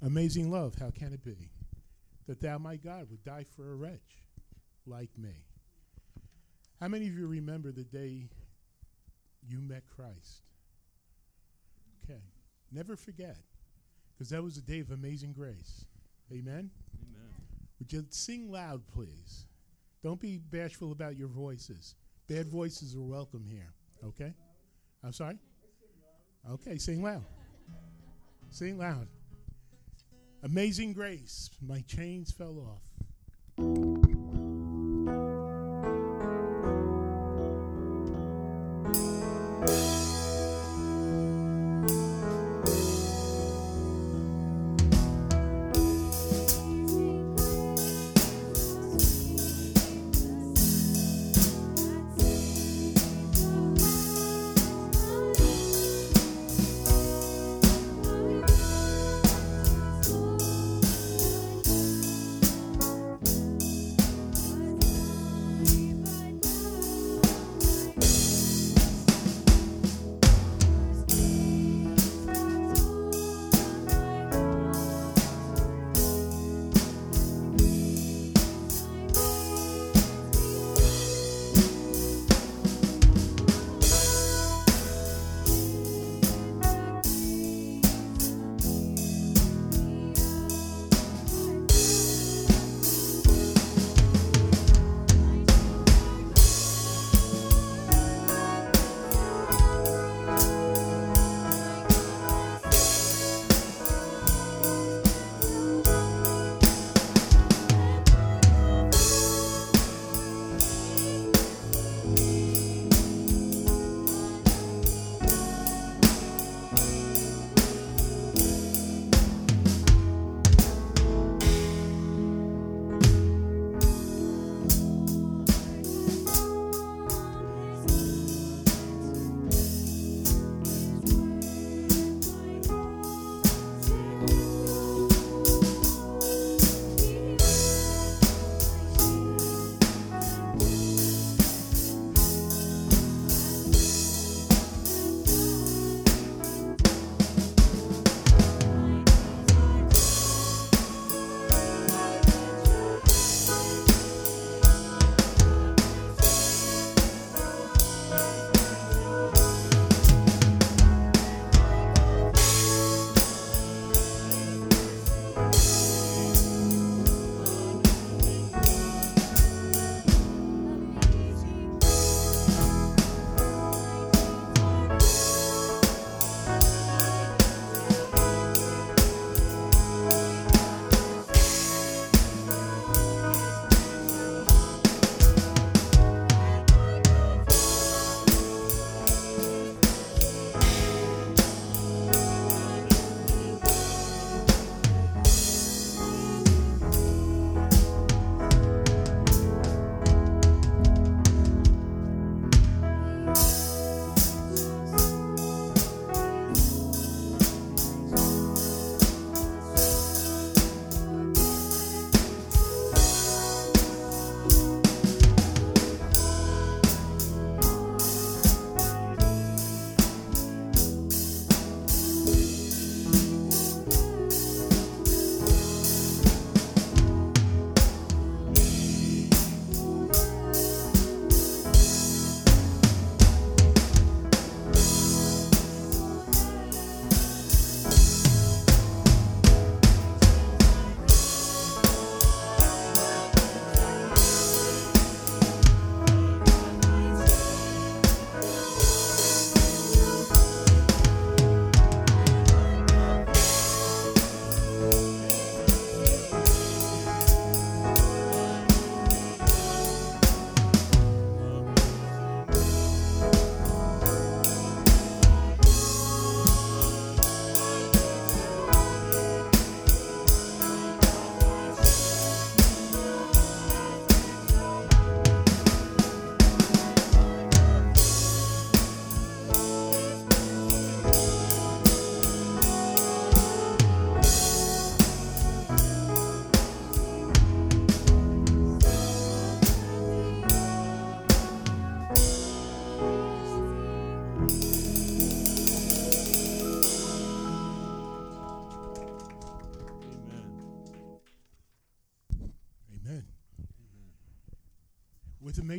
Amazing love, how can it be that thou, my God, would die for a wretch like me? How many of you remember the day you met Christ? Okay. Never forget, because that was a day of amazing grace. Amen? Amen. Would you sing loud, please? Don't be bashful about your voices. Bad voices are welcome here, okay? I'm sorry? Okay, sing loud. Sing loud. Amazing grace, my chains fell off.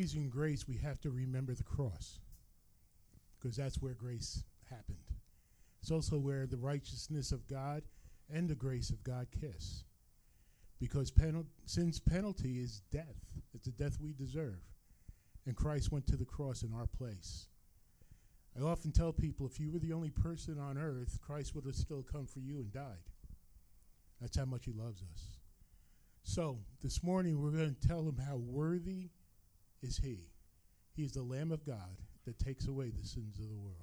Amazing Grace, we have to remember the cross, because that's where grace happened. It's also where the righteousness of God and the grace of God kiss, because sin's penalty is death. It's the death we deserve, and Christ went to the cross in our place. I often tell people, if you were the only person on earth, Christ would have still come for you and died. That's how much he loves us. So this morning we're going to tell him how worthy is he. He is the Lamb of God that takes away the sins of the world.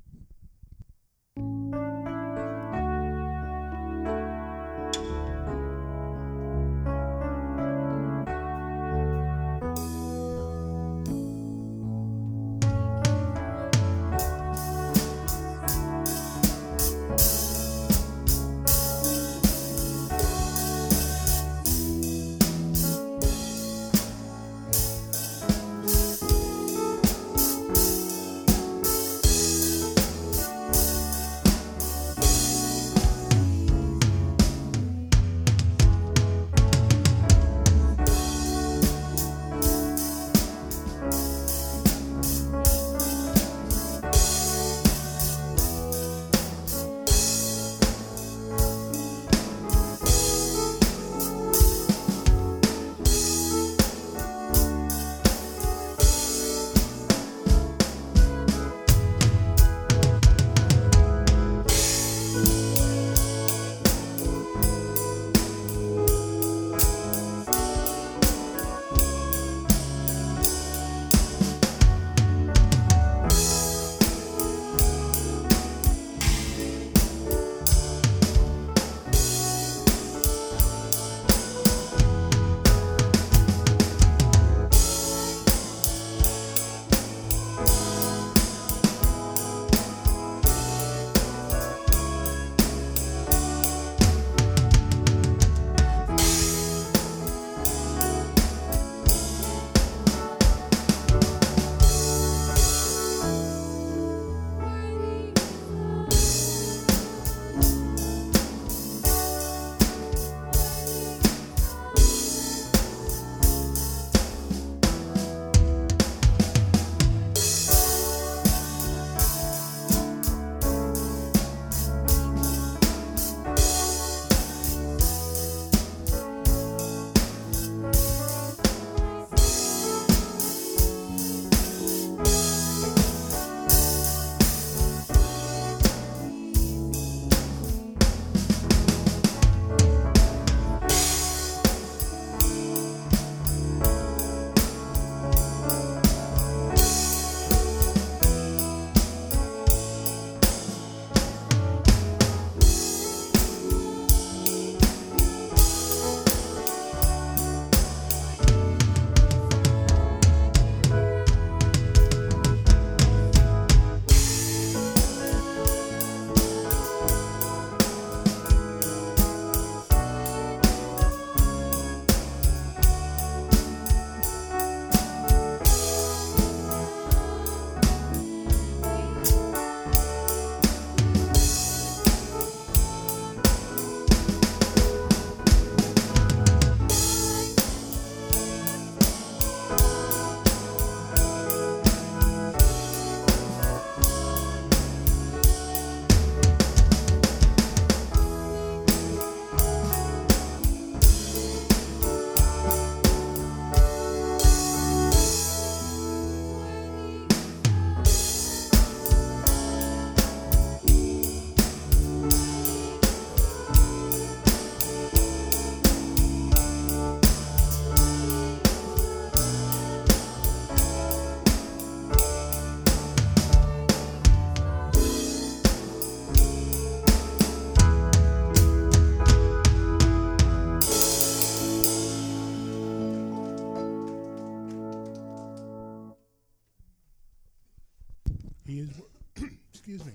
He is, excuse me,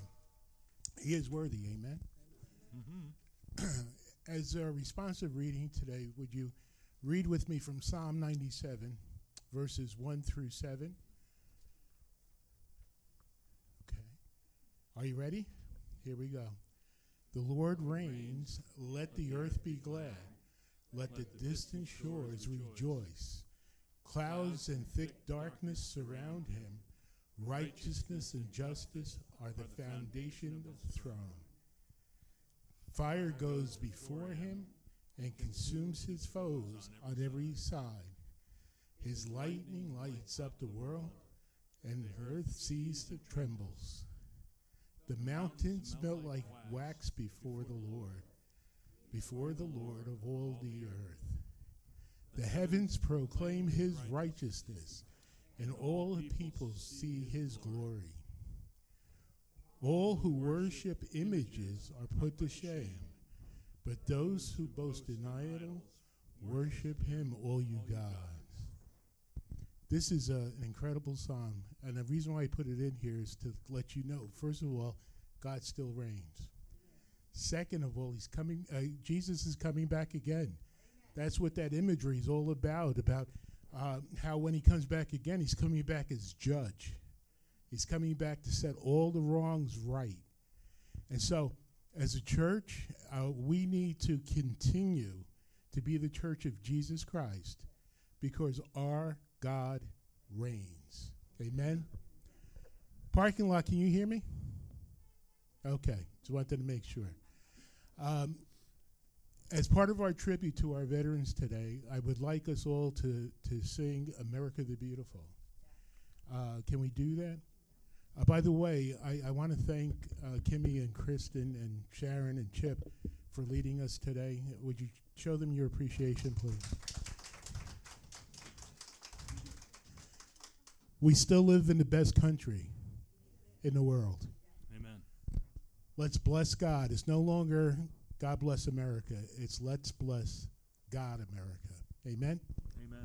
he is worthy, amen? Mm-hmm. As a responsive reading today, would you read with me from Psalm 97, verses 1 through 7? Okay. Are you ready? Here we go. The Lord reigns, let the earth be glad. Let the distant shores rejoice. Clouds and thick darkness surround him. Righteousness and justice are the foundation of the throne. Fire goes before him and consumes his foes on every side. His lightning lights up the world, and the earth sees and trembles. The mountains melt like wax before the Lord of all the earth. The heavens proclaim his righteousness, and all the peoples see his glory. All who worship images are put to shame, but those who boast in idols worship him, all you gods. This is an incredible psalm, and the reason why I put it in here is to let you know, first of all, God still reigns. Second of all, Jesus is coming back again. That's what that imagery is all about how when he comes back again, he's coming back as judge. He's coming back to set all the wrongs right. And so, as a church, we need to continue to be the church of Jesus Christ because our God reigns. Amen? Parking lot, can you hear me? Okay, just wanted to make sure. As part of our tribute to our veterans today, I would like us all to sing America the Beautiful. Can we do that? By the way, I want to thank Kimmy and Kristen and Sharon and Chip for leading us today. Would you show them your appreciation, please? We still live in the best country in the world. Amen. Let's bless God. It's no longer God bless America. It's let's bless God America. Amen? Amen.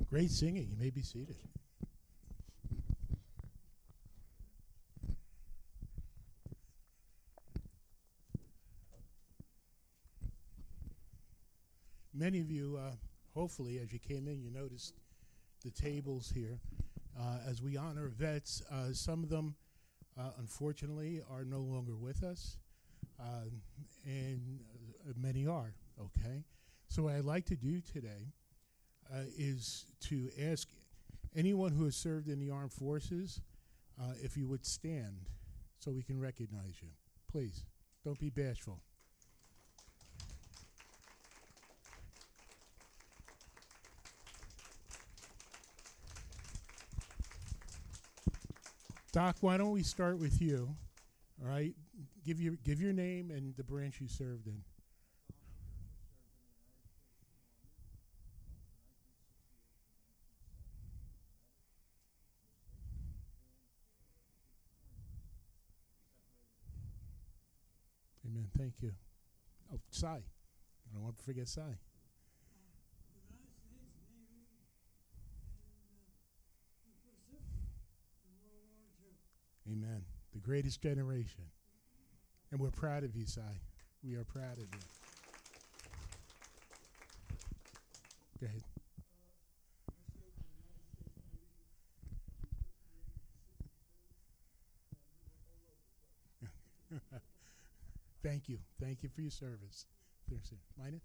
Great singing. You may be seated. Many of you, hopefully, as you came in, you noticed the tables here. As we honor vets, some of them, unfortunately, are no longer with us, and many are, okay? So what I'd like to do today is to ask anyone who has served in the armed forces if you would stand so we can recognize you. Please, don't be bashful. Doc, why don't we start with you? All right, give your name and the branch you served in. Amen. Thank you. Oh, Cy. I don't want to forget Cy. Amen. The greatest generation. And we're proud of you, Cy. We are proud of you. Go ahead. Thank you. Thank you for your service. Minus?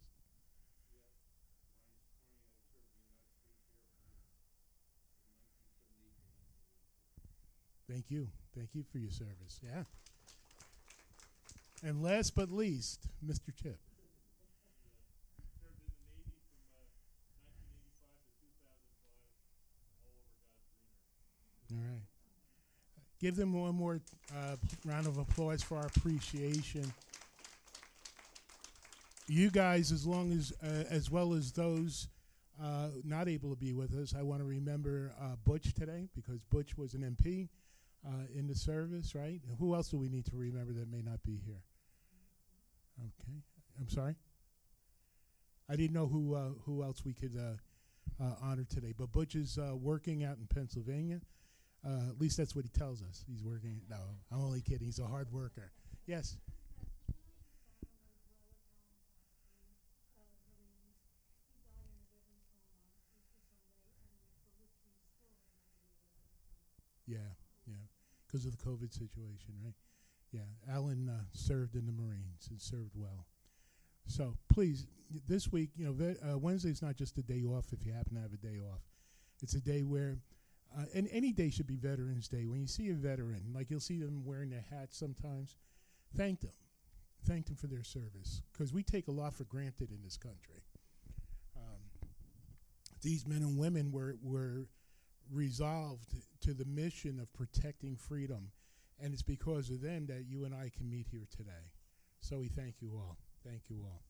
Thank you. Thank you for your service. Yeah. And last but least, Mr. Chip. Served in the Navy from 1985 to 2005, all over God's green earth. All right. Give them one more round of applause for our appreciation. You guys, as well as those not able to be with us, I want to remember Butch today because Butch was an MP in the service, right? And who else do we need to remember that may not be here? Okay. I'm sorry? I didn't know who else we could honor today. But Butch is working out in Pennsylvania. At least that's what he tells us. He's working. No, I'm only kidding. He's a hard worker. Yes? Yeah, because of the COVID situation, right? Yeah, Alan served in the Marines and served well. So please, this week, Wednesday's not just a day off if you happen to have a day off. It's a day where, and any day should be Veterans Day. When you see a veteran, like you'll see them wearing their hats sometimes, thank them. Thank them for their service, because we take a lot for granted in this country. These men and women were resolved to the mission of protecting freedom, and it's because of them that you and I can meet here today. So we thank you all. Thank you all.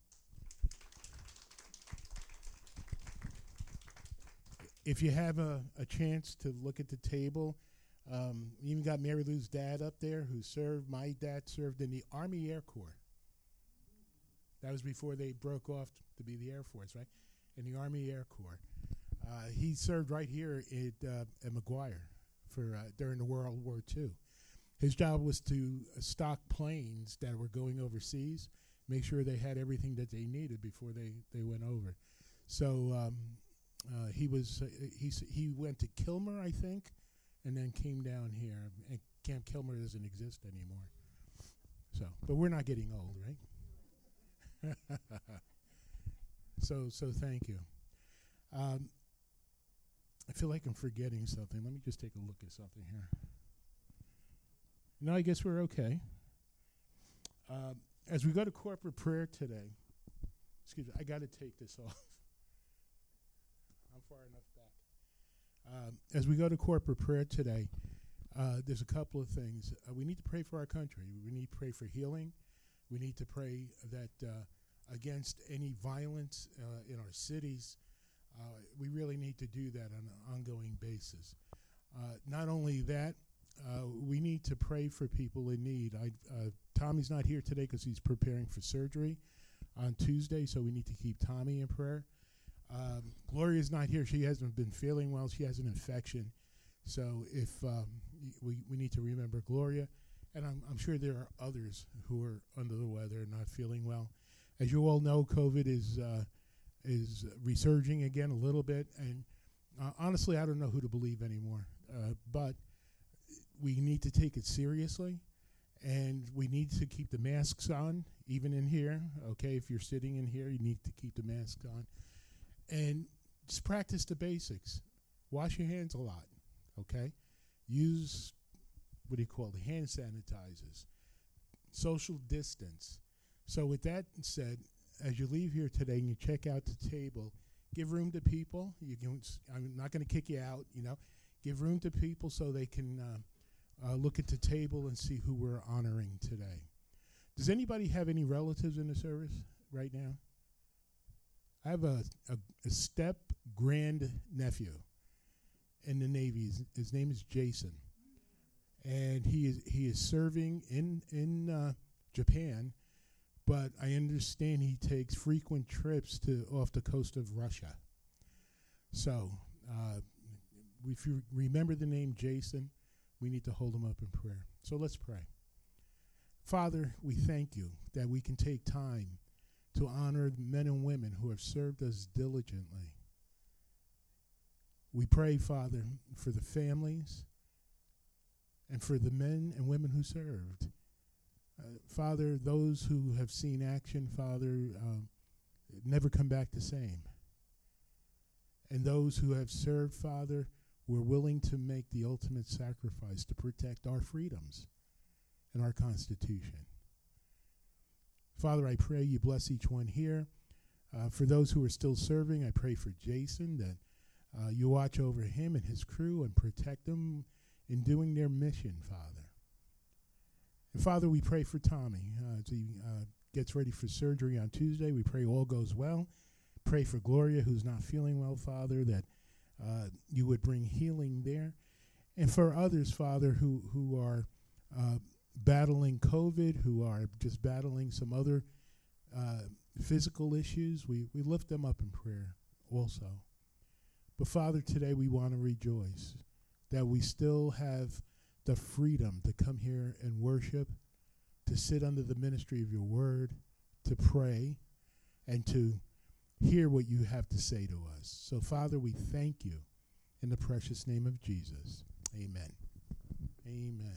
If you have a chance to look at the table, you even got Mary Lou's dad up there who served. My dad served in the Army Air Corps. That was before they broke off to be the Air Force, right? In the Army Air Corps. He served right here at McGuire during the World War II. His job was to stock planes that were going overseas, make sure they had everything that they needed before they went over. So he went to Kilmer, I think, and then came down here. And Camp Kilmer doesn't exist anymore. So, but we're not getting old, right? So thank you. I feel like I'm forgetting something. Let me just take a look at something here. No, I guess we're okay. As we go to corporate prayer today, excuse me, I got to take this off. I'm far enough back. As we go to corporate prayer today, there's a couple of things. We need to pray for our country. We need to pray for healing. We need to pray that against any violence in our cities. We really need to do that on an ongoing basis. Not only that, we need to pray for people in need. Tommy's not here today because he's preparing for surgery on Tuesday, so we need to keep Tommy in prayer. Gloria's not here. She hasn't been feeling well. She has an infection. So if we need to remember Gloria. And I'm sure there are others who are under the weather and not feeling well. As you all know, COVID is resurging again a little bit. And honestly, I don't know who to believe anymore. But we need to take it seriously. And we need to keep the masks on, even in here. Okay, if you're sitting in here, you need to keep the mask on. And just practice the basics. Wash your hands a lot, okay? Use, hand sanitizers. Social distance. So with that said, as you leave here today and you check out the table, give room to people. I'm not going to kick you out, Give room to people so they can look at the table and see who we're honoring today. Does anybody have any relatives in the service right now? I have a step grandnephew in the Navy. His name is Jason, and he is serving in Japan. But I understand he takes frequent trips off the coast of Russia. So, if you remember the name Jason, we need to hold him up in prayer. So let's pray. Father, we thank you that we can take time to honor the men and women who have served us diligently. We pray, Father, for the families and for the men and women who served. Father, those who have seen action, Father, never come back the same. And those who have served, Father, were willing to make the ultimate sacrifice to protect our freedoms and our Constitution. Father, I pray you bless each one here. For those who are still serving, I pray for Jason that you watch over him and his crew and protect them in doing their mission, Father. And Father, we pray for Tommy as he gets ready for surgery on Tuesday. We pray all goes well. Pray for Gloria, who's not feeling well, Father, that you would bring healing there. And for others, Father, who are battling COVID, who are just battling some other physical issues, we lift them up in prayer also. But Father, today we want to rejoice that we still have the freedom to come here and worship, to sit under the ministry of your word, to pray, and to hear what you have to say to us. So, Father, we thank you in the precious name of Jesus. Amen. Amen.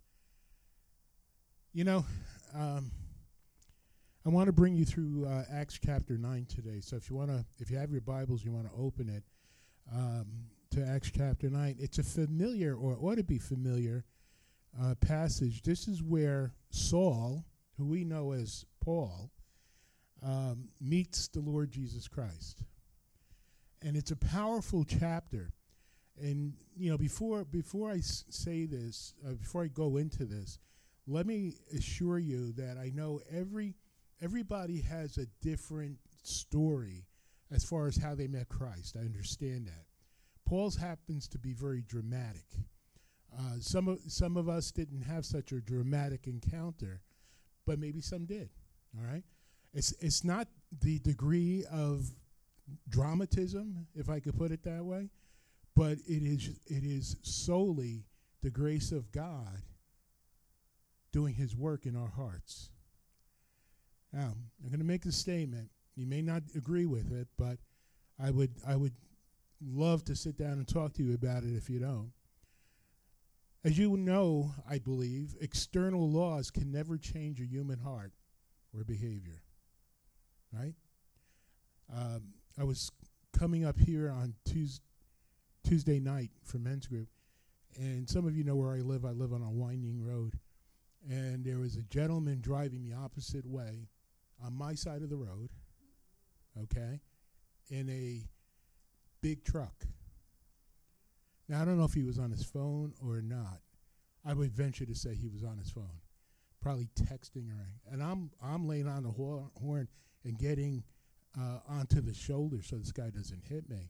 I want to bring you through Acts chapter 9 today. So if you have your Bibles, you want to open it to Acts chapter 9. It's a familiar, or ought to be familiar, passage. This is where Saul, who we know as Paul, meets the Lord Jesus Christ. And it's a powerful chapter. And, before I say this, before I go into this, let me assure you that I know everybody has a different story as far as how they met Christ. I understand that. Paul's happens to be very dramatic. Some of us didn't have such a dramatic encounter, but maybe some did. All right? It's not the degree of dramatism, if I could put it that way, but it is solely the grace of God doing his work in our hearts. Now, I'm going to make a statement. You may not agree with it, but I would love to sit down and talk to you about it if you don't. As you know, I believe, external laws can never change a human heart or behavior, right? I was coming up here on Tuesday night for men's group, and some of you know where I live. I live on a winding road, and there was a gentleman driving the opposite way on my side of the road, okay, in a big truck. Now, I don't know if he was on his phone or not. I would venture to say he was on his phone, probably texting her. And I'm laying on the horn and getting onto the shoulder so this guy doesn't hit me.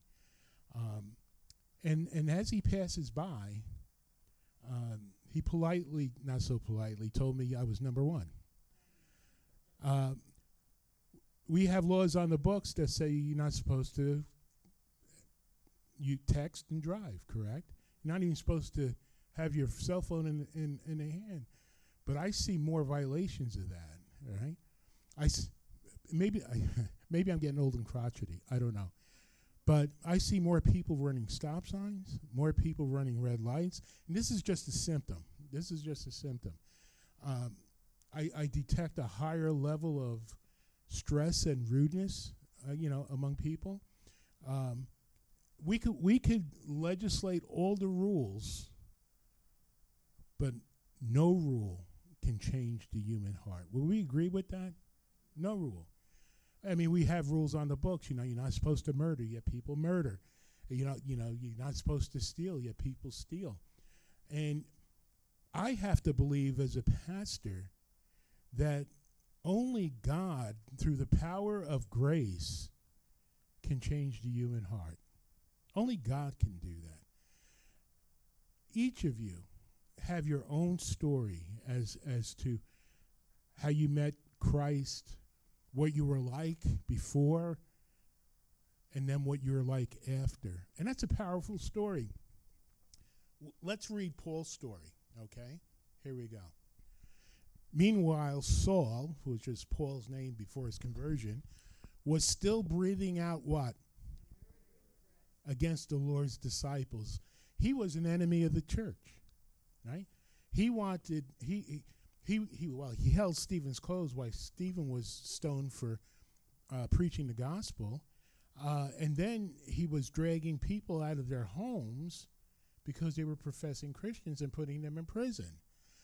And as he passes by, he politely, not so politely, told me I was number one. We have laws on the books that say you're not supposed to you text and drive, correct? You're not even supposed to have your cell phone in a hand. But I see more violations of that, all right? Maybe I'm getting old and crotchety. I don't know. But I see more people running stop signs, more people running red lights. And this is just a symptom. This is just a symptom. I detect a higher level of stress and rudeness, among people. We could legislate all the rules, but no rule can change the human heart. Will we agree with that? No rule. I mean, we have rules on the books. You're not supposed to murder, yet people murder. You're not supposed to steal, yet people steal. And I have to believe as a pastor that only God, through the power of grace, can change the human heart. Only God can do that. Each of you have your own story as to how you met Christ, what you were like before, and then what you're like after. And that's a powerful story. Let's read Paul's story, okay? Here we go. Meanwhile, Saul, which is Paul's name before his conversion, was still breathing out what? Against the Lord's disciples. He was an enemy of the church, right? He held Stephen's clothes while Stephen was stoned for preaching the gospel. And then he was dragging people out of their homes because they were professing Christians and putting them in prison.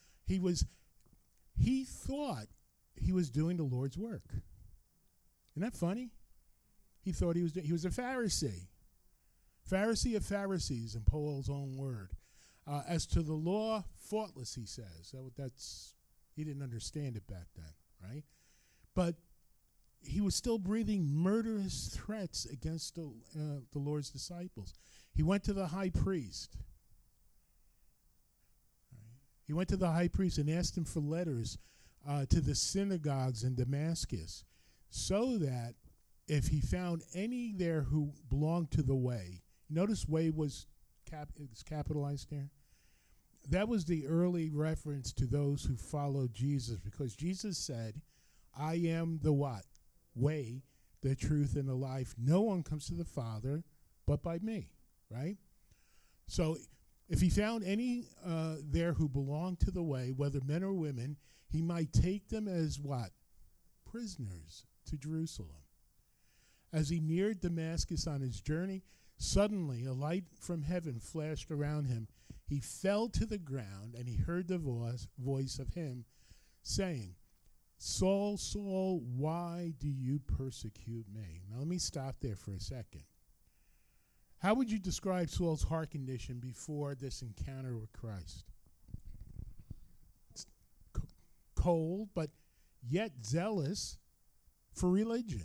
He thought he was doing the Lord's work. Isn't that funny? He thought he was a Pharisee. Pharisee of Pharisees, in Paul's own word. As to the law, faultless, he says. He didn't understand it back then, right? But he was still breathing murderous threats against the Lord's disciples. He went to the high priest. He went to the high priest and asked him for letters to the synagogues in Damascus, so that if he found any there who belonged to the way, notice way was capitalized there. That was the early reference to those who followed Jesus, because Jesus said, I am the what? Way, the truth, and the life. No one comes to the Father but by me, right? So if he found any there who belonged to the way, whether men or women, he might take them as what? Prisoners to Jerusalem. As he neared Damascus on his journey, suddenly a light from heaven flashed around him. He fell to the ground, and he heard the voice of him saying, Saul, Saul, why do you persecute me? Now let me stop there for a second. How would you describe Saul's heart condition before this encounter with Christ? It's cold, but yet zealous for religion.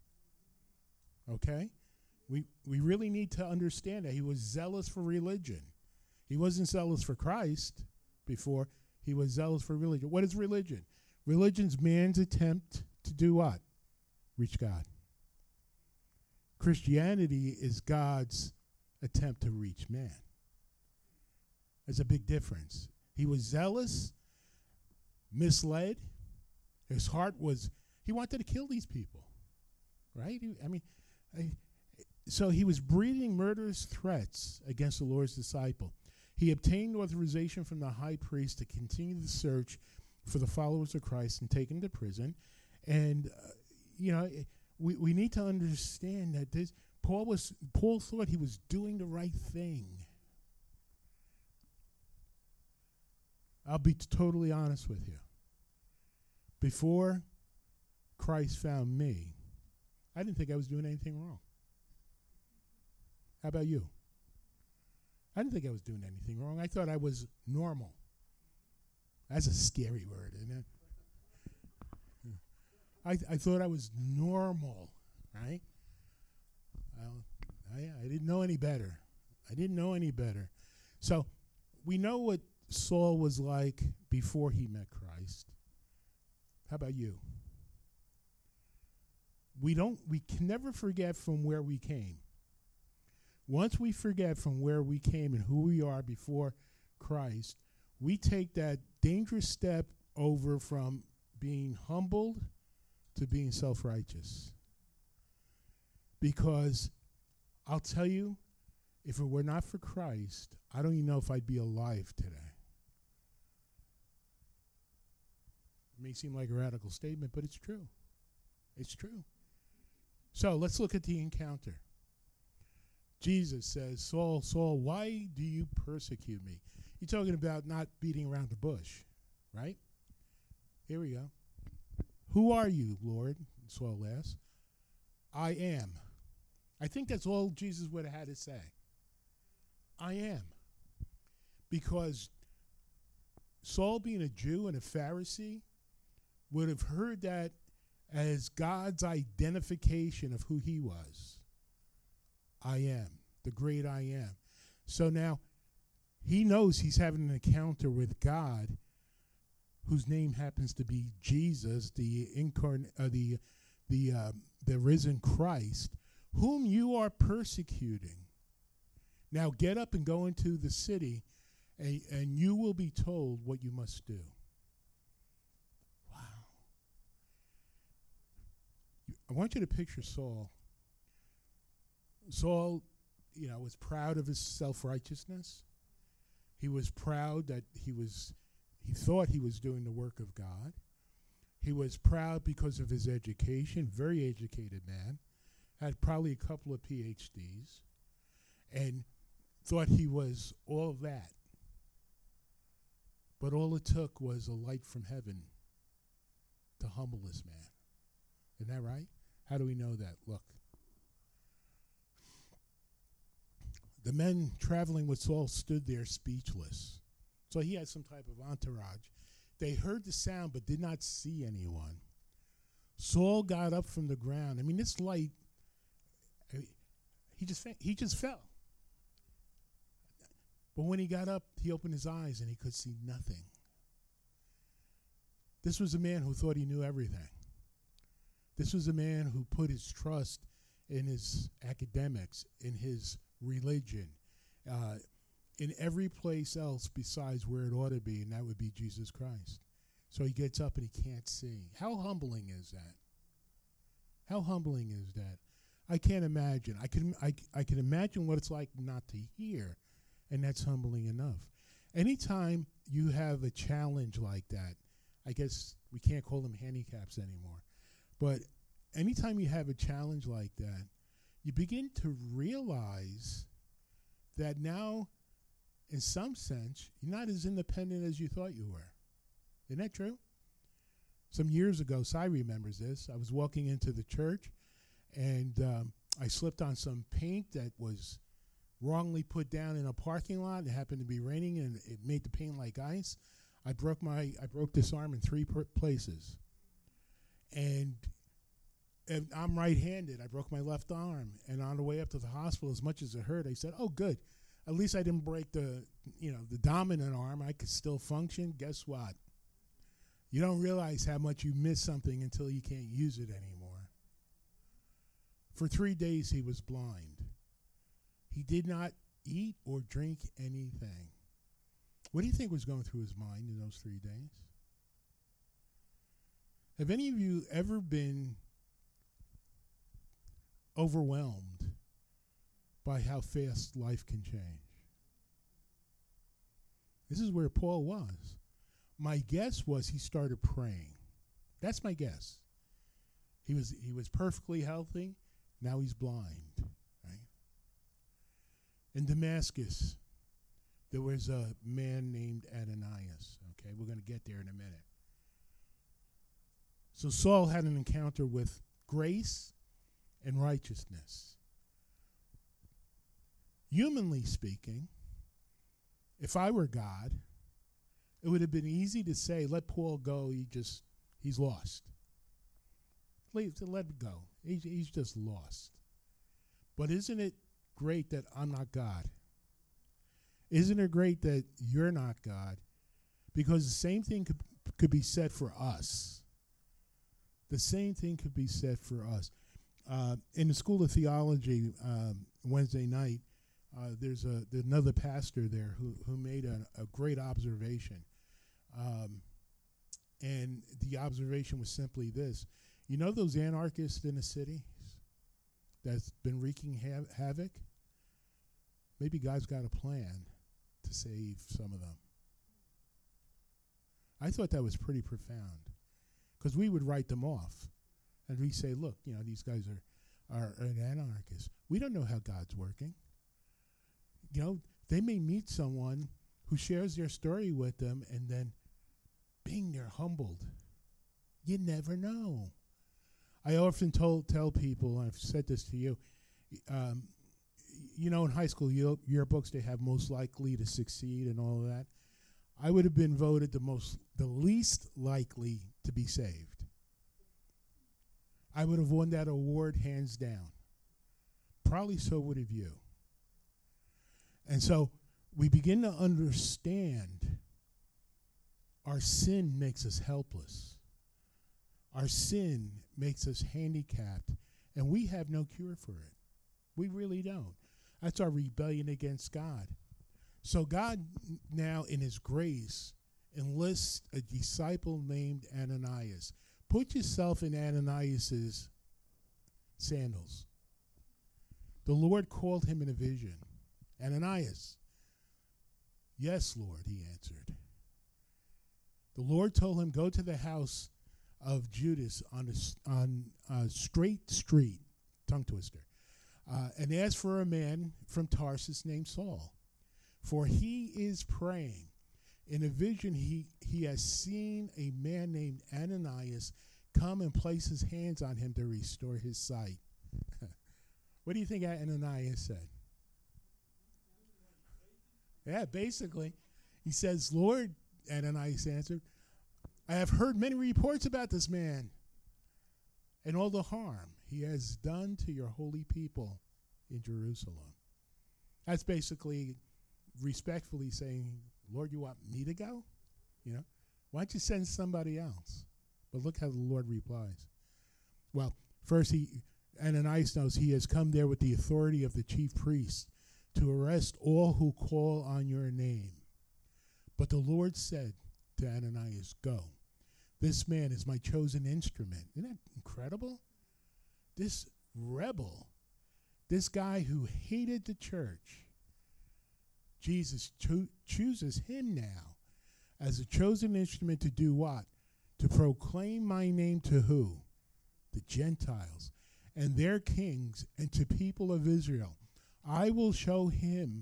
Okay? We really need to understand that he was zealous for religion. He wasn't zealous for Christ before. He was zealous for religion. What is religion? Religion's man's attempt to do what? Reach God. Christianity is God's attempt to reach man. There's a big difference. He was zealous, misled. His heart was, he wanted to kill these people, right? So he was breathing murderous threats against the Lord's disciple. He obtained authorization from the high priest to continue the search for the followers of Christ and take him to prison. And, we need to understand that Paul thought he was doing the right thing. I'll be totally honest with you. Before Christ found me, I didn't think I was doing anything wrong. How about you? I didn't think I was doing anything wrong. I thought I was normal. That's a scary word, isn't it? I thought I was normal, right? I didn't know any better. I didn't know any better. So we know what Saul was like before he met Christ. How about you? We can never forget from where we came. Once we forget from where we came and who we are before Christ, we take that dangerous step over from being humbled to being self-righteous. Because I'll tell you, if it were not for Christ, I don't even know if I'd be alive today. It may seem like a radical statement, but it's true. It's true. So let's look at the encounter. Jesus says, Saul, Saul, why do you persecute me? You're talking about not beating around the bush, right? Here we go. Who are you, Lord? Saul asked. I am. I think that's all Jesus would have had to say. I am. Because Saul, being a Jew and a Pharisee, would have heard that as God's identification of who he was. I am, the great I am. So now he knows he's having an encounter with God, whose name happens to be Jesus, the risen Christ, whom you are persecuting. Now get up and go into the city, and you will be told what you must do. Wow. I want you to picture Saul. Saul, was proud of his self-righteousness. He was proud that he thought he was doing the work of God. He was proud because of his education, very educated man, had probably a couple of PhDs, and thought he was all of that. But all it took was a light from heaven to humble this man. Isn't that right? How do we know that? Look. The men traveling with Saul stood there speechless. So he had some type of entourage. They heard the sound but did not see anyone. Saul got up from the ground. I mean, this light, he just fell. But when he got up, he opened his eyes and he could see nothing. This was a man who thought he knew everything. This was a man who put his trust in his academics, in his religion, in every place else besides where it ought to be, and that would be Jesus Christ. So he gets up and he can't see. How humbling is that? How humbling is that? I can't imagine. I can imagine what it's like not to hear, and that's humbling enough. Anytime you have a challenge like that, I guess we can't call them handicaps anymore, but anytime you have a challenge like that, you begin to realize that now, in some sense, you're not as independent as you thought you were. Isn't that true? Some years ago, Cy remembers this. I was walking into the church, and I slipped on some paint that was wrongly put down in a parking lot. It happened to be raining, and it made the paint like ice. I broke this arm in 3 places, and I'm right-handed. I broke my left arm, and on the way up to the hospital, as much as it hurt, I said, "Oh, good. At least I didn't break the dominant arm. I could still function." Guess what? You don't realize how much you miss something until you can't use it anymore. For 3 days, he was blind. He did not eat or drink anything. What do you think was going through his mind in those 3 days? Have any of you ever been overwhelmed by how fast life can change? This is where Paul was. My guess was he started praying. That's my guess. He was perfectly healthy. Now he's blind. Right? In Damascus, there was a man named Ananias. Okay, we're going to get there in a minute. So Saul had an encounter with grace and righteousness. Humanly speaking, if I were God, it would have been easy to say, let Paul go, he's lost. Let him go. He's just lost. But isn't it great that I'm not God? Isn't it great that you're not God? Because the same thing could be said for us. The same thing could be said for us. In the School of Theology Wednesday night, there's another pastor there who made a great observation. And the observation was simply this. You know those anarchists in the city that's been wreaking havoc? Maybe God's got a plan to save some of them. I thought that was pretty profound, because we would write them off. And we say, look, these guys are an anarchist. We don't know how God's working. They may meet someone who shares their story with them, and then, bing, they're humbled. You never know. I often tell people, and I've said this to you, in high school yearbooks, they have most likely to succeed and all of that. I would have been voted the least likely to be saved. I would have won that award hands down. Probably so would have you. And so we begin to understand our sin makes us helpless. Our sin makes us handicapped, and we have no cure for it. We really don't. That's our rebellion against God. So God now, in his grace, enlists a disciple named Ananias. Put yourself in Ananias's sandals. The Lord called him in a vision. Ananias. Yes, Lord, he answered. The Lord told him, go to the house of Judas on Straight Street, tongue twister, and ask for a man from Tarsus named Saul. For he is praying. In a vision, he has seen a man named Ananias come and place his hands on him to restore his sight. What do you think Ananias said? Yeah, basically, he says, Lord, Ananias answered, I have heard many reports about this man and all the harm he has done to your holy people in Jerusalem. That's basically respectfully saying, Lord, you want me to go? Why don't you send somebody else? But look how the Lord replies. Well, first, Ananias knows he has come there with the authority of the chief priest to arrest all who call on your name. But the Lord said to Ananias, go. This man is my chosen instrument. Isn't that incredible? This rebel, this guy who hated the church, Jesus chooses him now as a chosen instrument to do what? To proclaim my name to who? The Gentiles and their kings, and to people of Israel. I will show him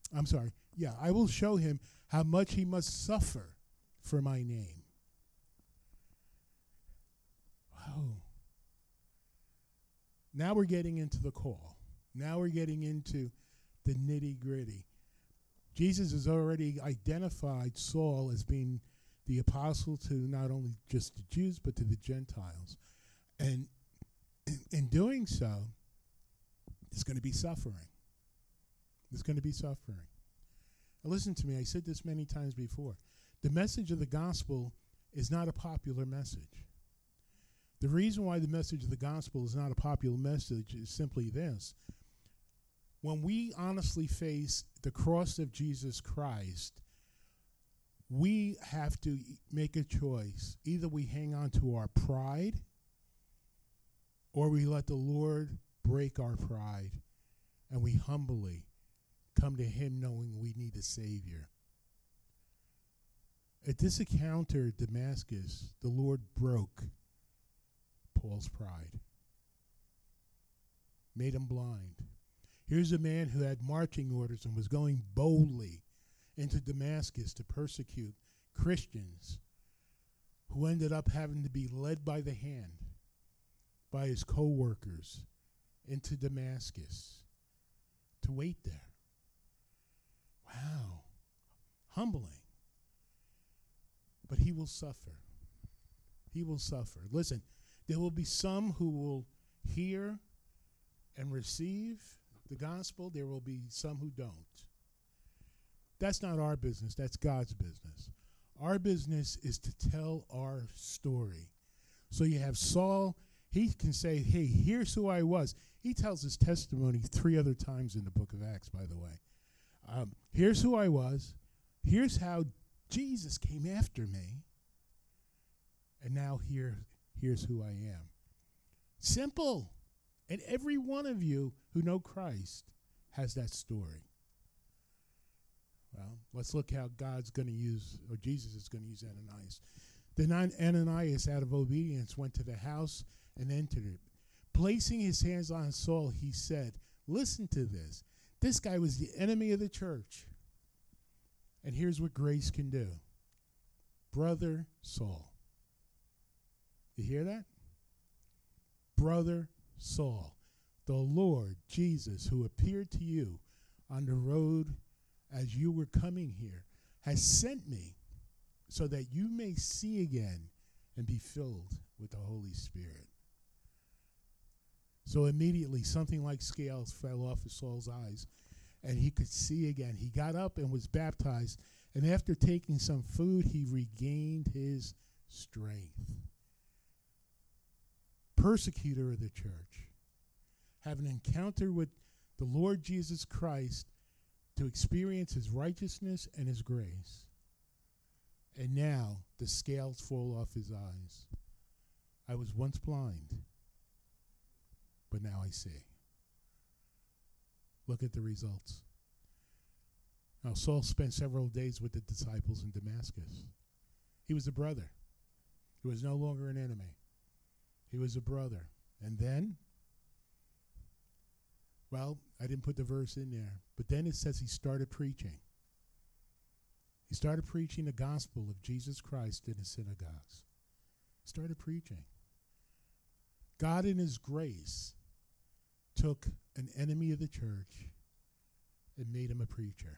how much he must suffer for my name. Wow. Now we're getting into the call. Now we're getting into the nitty-gritty. Jesus has already identified Saul as being the apostle to not only just the Jews, but to the Gentiles. And in doing so, there's going to be suffering. There's going to be suffering. Now listen to me, I said this many times before. The message of the gospel is not a popular message. The reason why the message of the gospel is not a popular message is simply this. When we honestly face the cross of Jesus Christ, we have to make a choice. Either we hang on to our pride, or we let the Lord break our pride, and we humbly come to him knowing we need a Savior. At this encounter at Damascus, the Lord broke Paul's pride, made him blind. Here's a man who had marching orders and was going boldly into Damascus to persecute Christians, who ended up having to be led by the hand by his co-workers into Damascus to wait there. Wow. Humbling. But he will suffer. He will suffer. Listen, there will be some who will hear and receive the gospel. There will be some who don't. That's not our business. That's God's business. Our business is to tell our story. So you have Saul. He can say, hey, here's who I was. He tells his testimony 3 other times in the book of Acts, by the way. Here's who I was. Here's how Jesus came after me. And now here's who I am. Simple. And every one of you who know Christ has that story. Well, let's look how God's going to use, or Jesus is going to use Ananias. Then Ananias, out of obedience, went to the house and entered it. Placing his hands on Saul, he said, listen to this. This guy was the enemy of the church. And here's what grace can do. Brother Saul. You hear that? Brother Saul, the Lord Jesus, who appeared to you on the road as you were coming here, has sent me so that you may see again and be filled with the Holy Spirit. So immediately something like scales fell off of Saul's eyes, and he could see again. He got up and was baptized, and after taking some food, he regained his strength. Persecutor of the church, have an encounter with the Lord Jesus Christ to experience his righteousness and his grace. And now the scales fall off his eyes. I was once blind, but now I see. Look at the results. Now Saul spent several days with the disciples in Damascus. He was a brother. He was no longer an enemy. He was a brother. And then, well, I didn't put the verse in there, but then it says he started preaching. He started preaching the gospel of Jesus Christ in the synagogues. Started preaching. God in his grace took an enemy of the church and made him a preacher.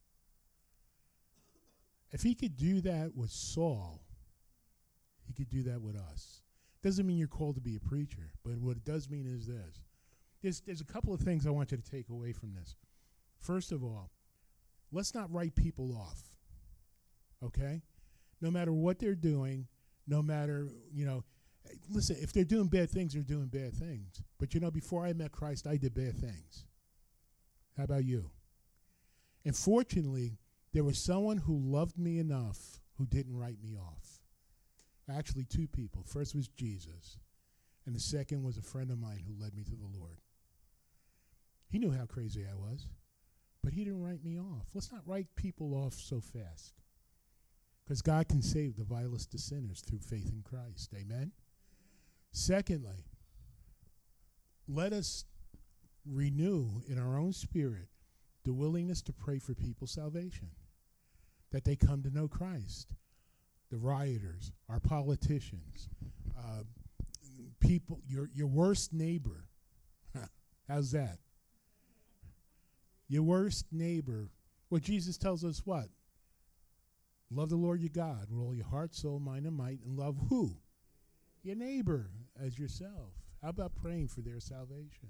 If he could do that with Saul, he could do that with us. Doesn't mean you're called to be a preacher, but what it does mean is this. There's a couple of things I want you to take away from this. First of all, let's not write people off, okay? No matter what they're doing, no matter, listen, if they're doing bad things, they're doing bad things. But, before I met Christ, I did bad things. How about you? And fortunately, there was someone who loved me enough who didn't write me off. Actually, 2 people. First was Jesus, and the second was a friend of mine who led me to the Lord. He knew how crazy I was, but he didn't write me off. Let's not write people off so fast, because God can save the vilest of sinners through faith in Christ. Amen? Secondly, let us renew in our own spirit the willingness to pray for people's salvation, that they come to know Christ. The rioters, our politicians, people, your worst neighbor. How's that? Your worst neighbor. Well, Jesus tells us what? Love the Lord your God with all your heart, soul, mind, and might, and love who? Your neighbor as yourself. How about praying for their salvation?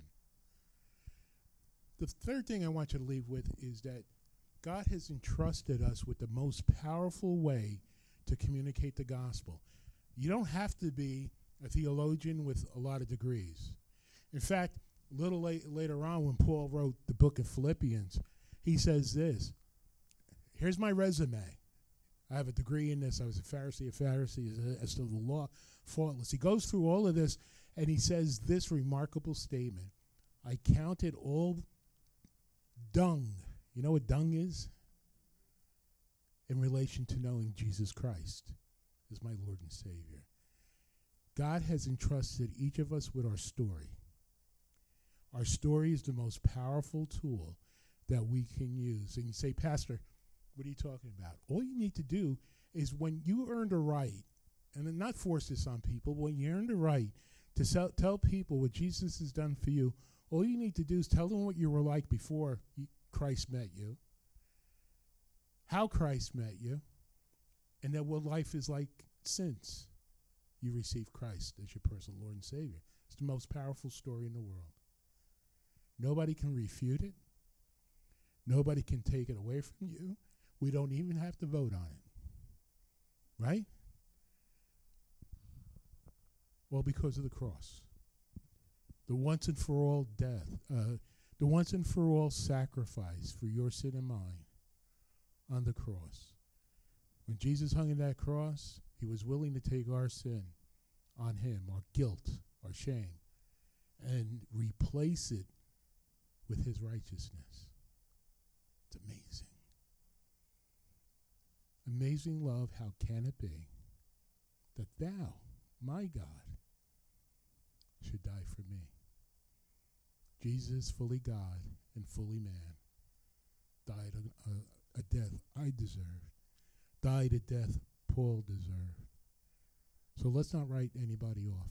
The third thing I want you to leave with is that God has entrusted us with the most powerful way to communicate the gospel. You don't have to be a theologian with a lot of degrees. In fact, a little later on when Paul wrote the book of Philippians, he says this, here's my resume. I have a degree in this. I was a Pharisee of Pharisees, as to the law, faultless. He goes through all of this, and he says this remarkable statement. I counted all dung. You know what dung is? In relation to knowing Jesus Christ as my Lord and Savior. God has entrusted each of us with our story. Our story is the most powerful tool that we can use. And you say, Pastor, what are you talking about? All you need to do is when you earned a right, and then not force this on people, but when you earned a right to tell people what Jesus has done for you, all you need to do is tell them what you were like before Christ met you, how Christ met you, and then what life is like since you received Christ as your personal Lord and Savior. It's the most powerful story in the world. Nobody can refute it. Nobody can take it away from you. We don't even have to vote on it. Right? Well, because of the cross. the once and for all death, the once and for all sacrifice for your sin and mine on the cross. When Jesus hung in that cross, he was willing to take our sin on him, our guilt, our shame, and replace it with his righteousness. It's amazing. Amazing love, how can it be that thou, my God, should die for me? Jesus, fully God and fully man, died a death I deserved, died a death Paul deserved. So let's not write anybody off.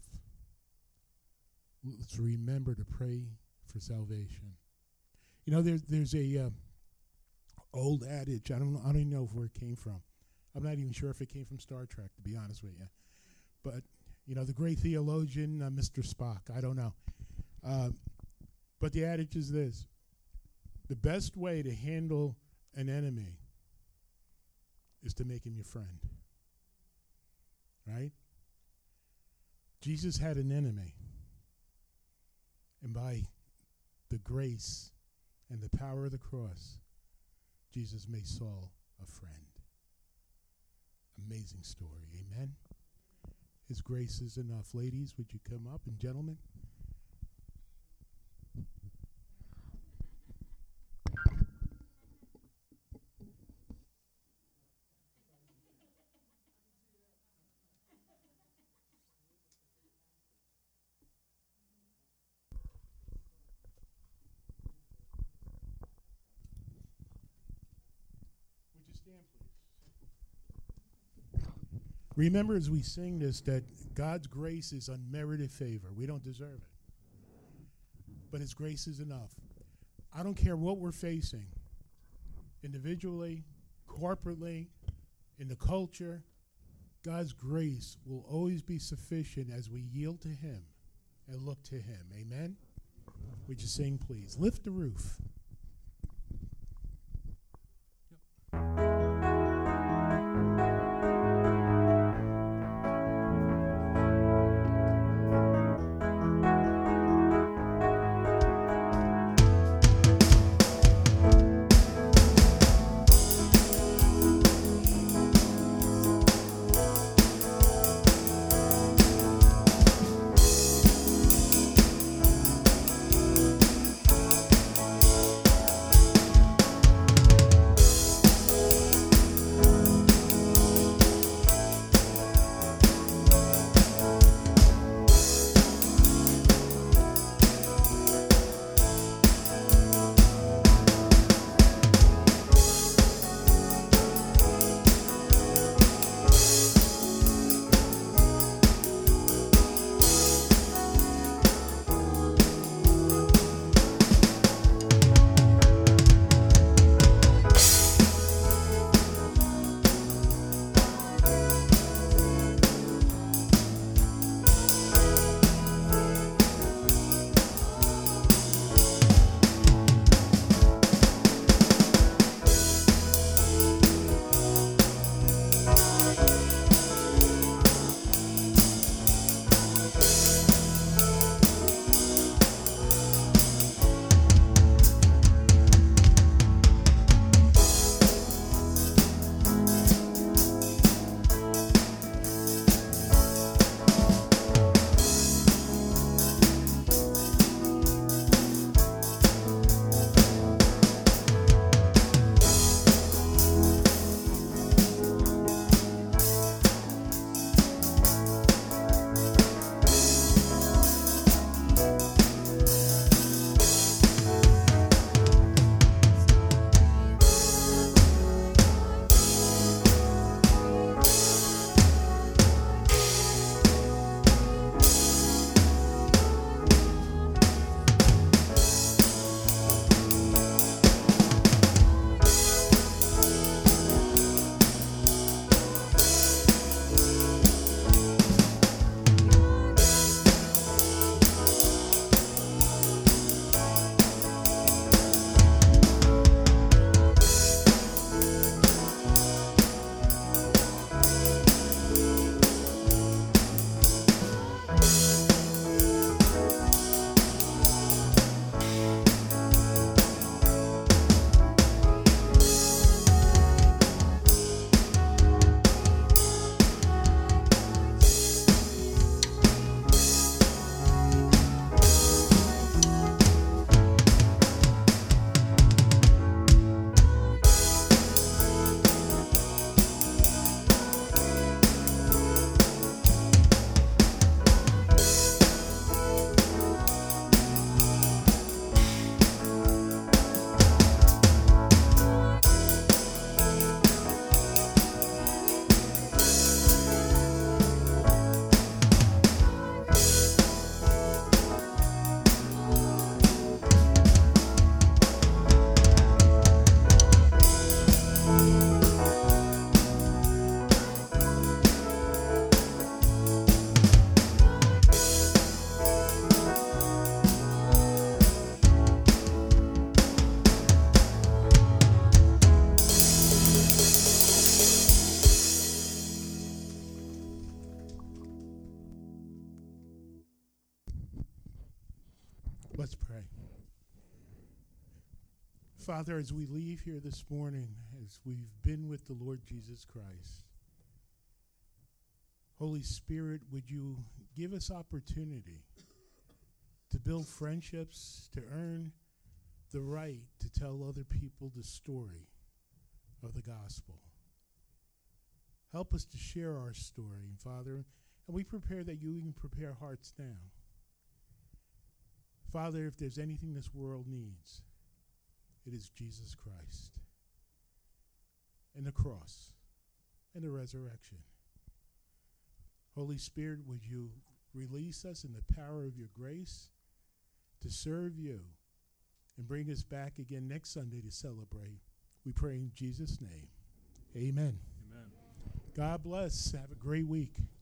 Let's remember to pray for salvation. You know, there's a old adage. I don't even know where it came from. I'm not even sure if it came from Star Trek, to be honest with you. But you know, the great theologian, Mr. Spock. I don't know. But the adage is this: the best way to handle an enemy is to make him your friend. Right? Jesus had an enemy. And by the grace and the power of the cross, Jesus made Saul a friend. Amazing story. Amen? His grace is enough. Ladies, would you come up? And gentlemen? Would you stand, please? Remember as we sing this that God's grace is unmerited favor. We don't deserve it. But his grace is enough. I don't care what we're facing, individually, corporately, in the culture, God's grace will always be sufficient as we yield to him and look to him. Amen? Would you sing, please? Lift the roof. Father, as we leave here this morning, as we've been with the Lord Jesus Christ, Holy Spirit, would you give us opportunity to build friendships, to earn the right to tell other people the story of the gospel. Help us to share our story, Father, and we prepare that you even prepare hearts now. Father, if there's anything this world needs, it is Jesus Christ and the cross and the resurrection. Holy Spirit, would you release us in the power of your grace to serve you and bring us back again next Sunday to celebrate. We pray in Jesus' name. Amen. Amen. God bless. Have a great week.